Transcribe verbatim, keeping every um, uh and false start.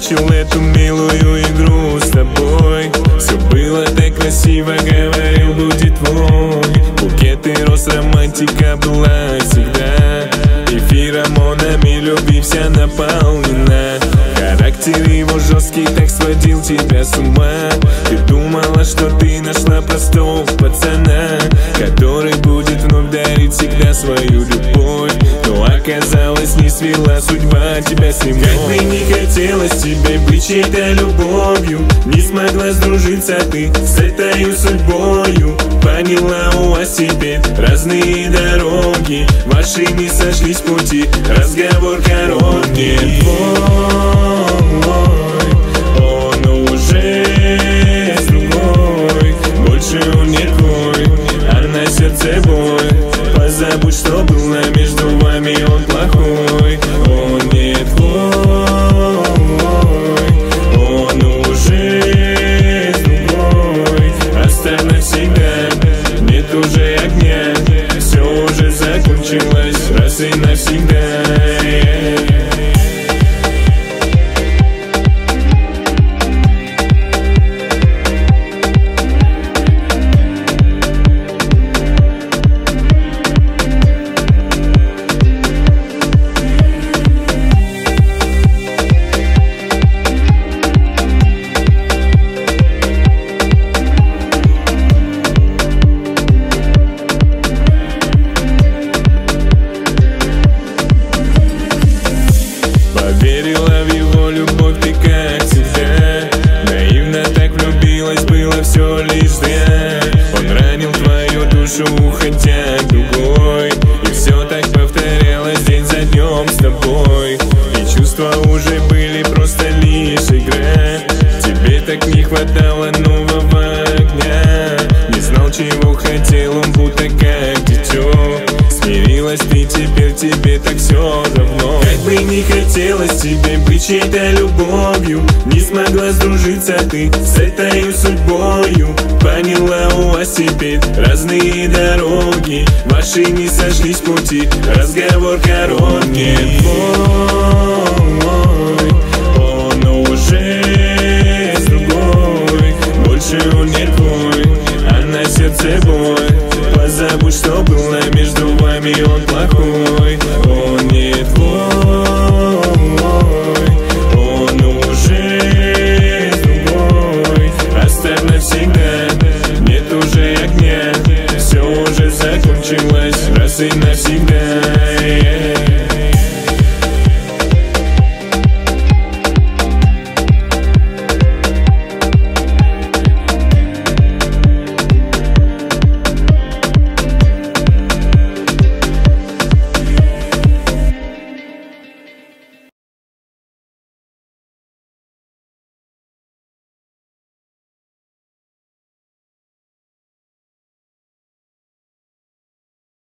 начал эту милую игру с тобой. Все было так красиво, говорил, будет твой. Букеты роз, романтика была всегда, и феромонами любви вся наполнена. Характер его жесткий так сводил тебя с ума. Ты думала, что ты нашла простого пацана, который будет вновь дарить всегда свою любовь. Но оказалось, не свела судьба тебя с ним. Как бы не хотелось тебе быть чьей-то любовью, не смогла сдружиться ты с этой судьбою. Поняла, у вас теперь разные дороги, ваши не сошлись пути, разговор короткий. Он уже с другой, больше он не твой, а на сердце боль. Позабудь, что было между вами, он плохой. Он не твой, он уже с другой. Оставь навсегда, нет уже огня, все уже закончилось раз и навсегда. Верила в его любовь, ты как всегда наивно так влюбилась, было все лишь зря. Он ранил твою душу, уходя к другой, и все так повторялось день за днем с тобой. И чувства уже были просто лишь игра. Тебе так не хватало нового огня. Не знал, чего хотел, он будто как дитё. Смирилась ты теперь, тебе так все равно. Как бы не хотелось тебе быть чьей-то любовью, не смогла сдружиться ты с этой судьбою. Поняла, у вас теперь разные дороги, ваши не сошлись пути, разговор короткий. Он уже с другой, больше он не твой, а на сердце боль. Позабудь, что было между вами, он плохой. Он не твой, он уже с другой. Оставь навсегда, нет уже огня, все уже закончилось раз и навсегда.